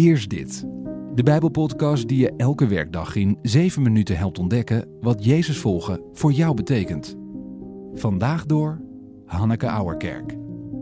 Eerst dit. De Bijbelpodcast die je elke werkdag in 7 minuten helpt ontdekken wat Jezus volgen voor jou betekent. Vandaag door Hanneke Auwerkerk.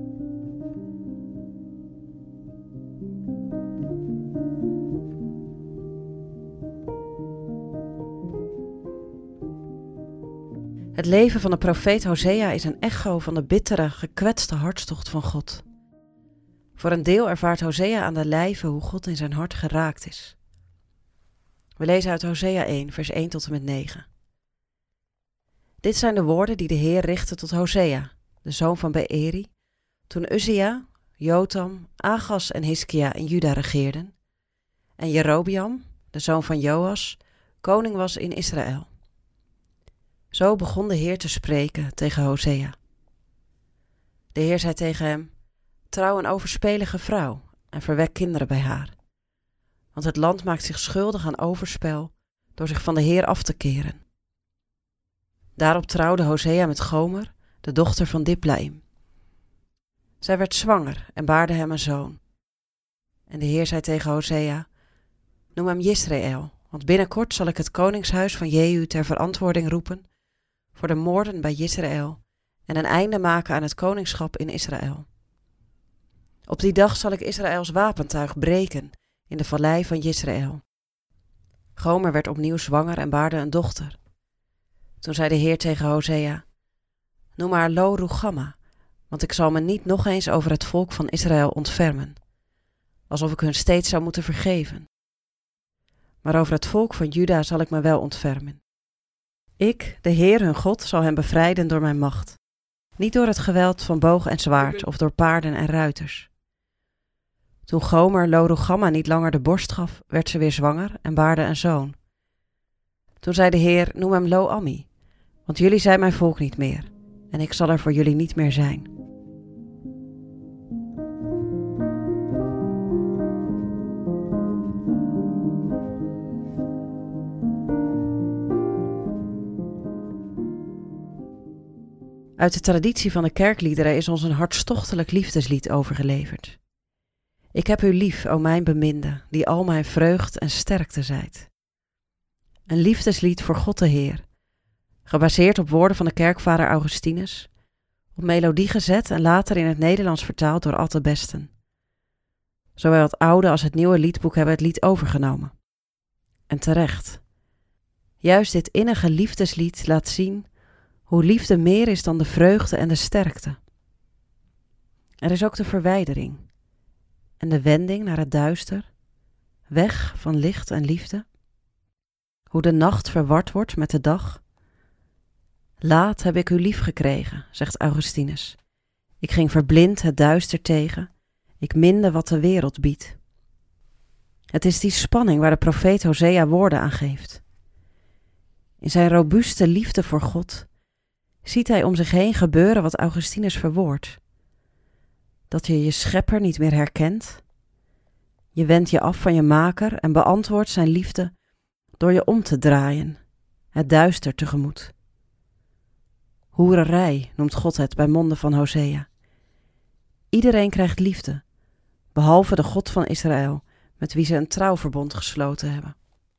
Het leven van de profeet Hosea is een echo van de bittere, gekwetste hartstocht van God. Voor een deel ervaart Hosea aan de lijve hoe God in zijn hart geraakt is. We lezen uit Hosea 1, vers 1 tot en met 9. Dit zijn de woorden die de Heer richtte tot Hosea, de zoon van Beeri, toen Uzia, Jotam, Agas en Hiskia in Juda regeerden, en Jerobeam, de zoon van Joas, koning was in Israël. Zo begon de Heer te spreken tegen Hosea. De Heer zei tegen hem: trouw een overspelige vrouw en verwek kinderen bij haar. Want het land maakt zich schuldig aan overspel door zich van de Heer af te keren. Daarop trouwde Hosea met Gomer, de dochter van Diblaim. Zij werd zwanger en baarde hem een zoon. En de Heer zei tegen Hosea: noem hem Jezreel, want binnenkort zal ik het koningshuis van Jehu ter verantwoording roepen voor de moorden bij Jezreel en een einde maken aan het koningschap in Israël. Op die dag zal ik Israëls wapentuig breken in de vallei van Jezreel. Gomer werd opnieuw zwanger en baarde een dochter. Toen zei de Heer tegen Hosea: noem haar Lo Rugamma, want ik zal me niet nog eens over het volk van Israël ontfermen, alsof ik hun steeds zou moeten vergeven. Maar over het volk van Juda zal ik me wel ontfermen. Ik, de Heer hun God, zal hen bevrijden door mijn macht, niet door het geweld van boog en zwaard of door paarden en ruiters. Toen Gomer Lo Rugamma niet langer de borst gaf, werd ze weer zwanger en baarde een zoon. Toen zei de Heer: noem hem Lo Ammi, want jullie zijn mijn volk niet meer, en ik zal er voor jullie niet meer zijn. Uit de traditie van de kerkliederen is ons een hartstochtelijk liefdeslied overgeleverd. Ik heb u lief, o mijn beminde, die al mijn vreugd en sterkte zijt. Een liefdeslied voor God de Heer, gebaseerd op woorden van de kerkvader Augustinus, op melodie gezet en later in het Nederlands vertaald door Atte Besten. Zowel het oude als het nieuwe liedboek hebben het lied overgenomen. En terecht. Juist dit innige liefdeslied laat zien hoe liefde meer is dan de vreugde en de sterkte. Er is ook de verwijdering en de wending naar het duister, weg van licht en liefde. Hoe de nacht verward wordt met de dag. Laat heb ik u lief gekregen, zegt Augustinus. Ik ging verblind het duister tegen, ik minde wat de wereld biedt. Het is die spanning waar de profeet Hosea woorden aan geeft. In zijn robuuste liefde voor God ziet hij om zich heen gebeuren wat Augustinus verwoordt. Dat je je schepper niet meer herkent. Je wendt je af van je maker en beantwoordt zijn liefde door je om te draaien, het duister tegemoet. Hoererij noemt God het bij monden van Hosea. Iedereen krijgt liefde, behalve de God van Israël, met wie ze een trouwverbond gesloten hebben.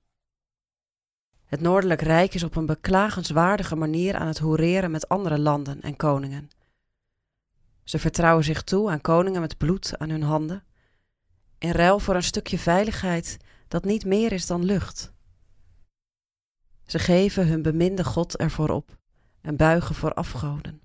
Het Noordelijk Rijk is op een beklagenswaardige manier aan het hoereren met andere landen en koningen. Ze vertrouwen zich toe aan koningen met bloed aan hun handen, in ruil voor een stukje veiligheid dat niet meer is dan lucht. Ze geven hun beminde God ervoor op en buigen voor afgoden.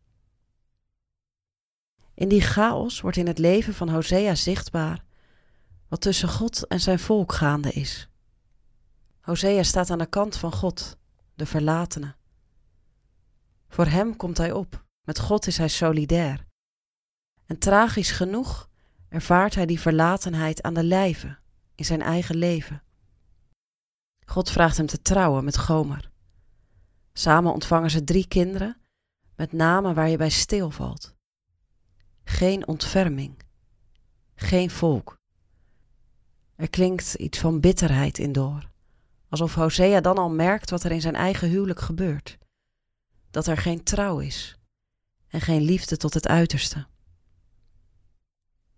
In die chaos wordt in het leven van Hosea zichtbaar wat tussen God en zijn volk gaande is. Hosea staat aan de kant van God, de verlatene. Voor hem komt hij op, met God is hij solidair. En tragisch genoeg ervaart hij die verlatenheid aan de lijve, in zijn eigen leven. God vraagt hem te trouwen met Gomer. Samen ontvangen ze 3 kinderen, met namen waar je bij stilvalt. Geen ontferming, geen volk. Er klinkt iets van bitterheid in door, alsof Hosea dan al merkt wat er in zijn eigen huwelijk gebeurt. Dat er geen trouw is en geen liefde tot het uiterste.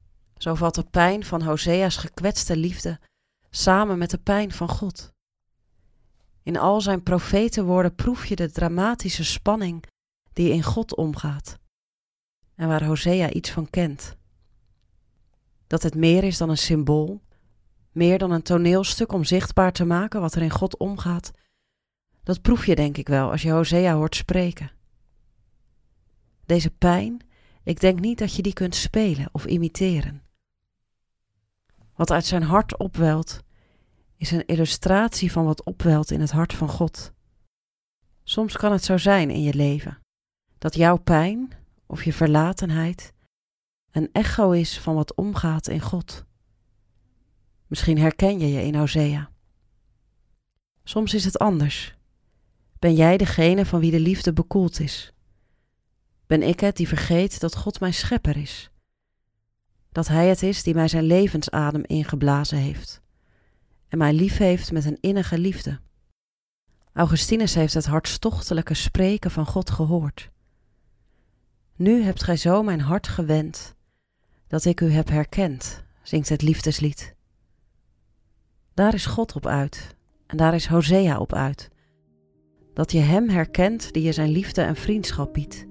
Zo valt de pijn van Hosea's gekwetste liefde samen met de pijn van God. In al zijn profetenwoorden proef je de dramatische spanning die in God omgaat en waar Hosea iets van kent. Dat het meer is dan een symbool, meer dan een toneelstuk om zichtbaar te maken wat er in God omgaat, dat proef je denk ik wel als je Hosea hoort spreken. Deze pijn, ik denk niet dat je die kunt spelen of imiteren. Wat uit zijn hart opwelt, is een illustratie van wat opwelt in het hart van God. Soms kan het zo zijn in je leven, dat jouw pijn of je verlatenheid een echo is van wat omgaat in God. Misschien herken je je in Hosea. Soms is het anders. Ben jij degene van wie de liefde bekoeld is? Ben ik het die vergeet dat God mijn schepper is? Dat Hij het is die mij zijn levensadem ingeblazen heeft en mij lief heeft met een innige liefde. Augustinus heeft het hartstochtelijke spreken van God gehoord. Nu hebt gij zo mijn hart gewend, dat ik u heb herkend, zingt het liefdeslied. Daar is God op uit en daar is Hosea op uit. Dat je hem herkent die je zijn liefde en vriendschap biedt.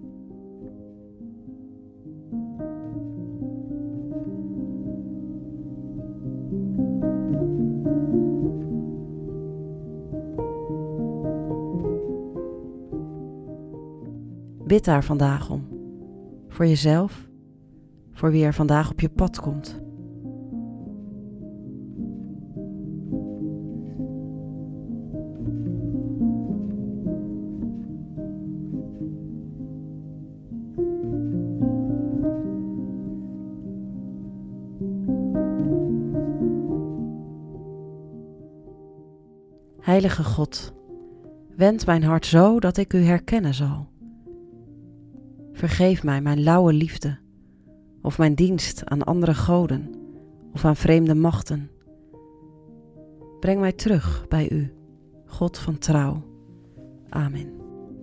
Bid daar vandaag om. Voor jezelf, voor wie er vandaag op je pad komt. Heilige God, wend mijn hart zo dat ik u herkennen zal. Vergeef mij mijn lauwe liefde, of mijn dienst aan andere goden, of aan vreemde machten. Breng mij terug bij u, God van trouw. Amen.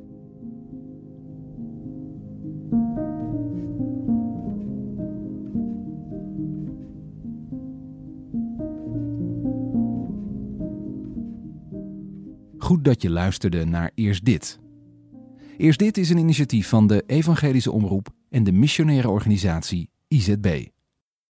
Goed dat je luisterde naar Eerst Dit. Eerst Dit is een initiatief van de Evangelische Omroep en de missionaire organisatie IZB.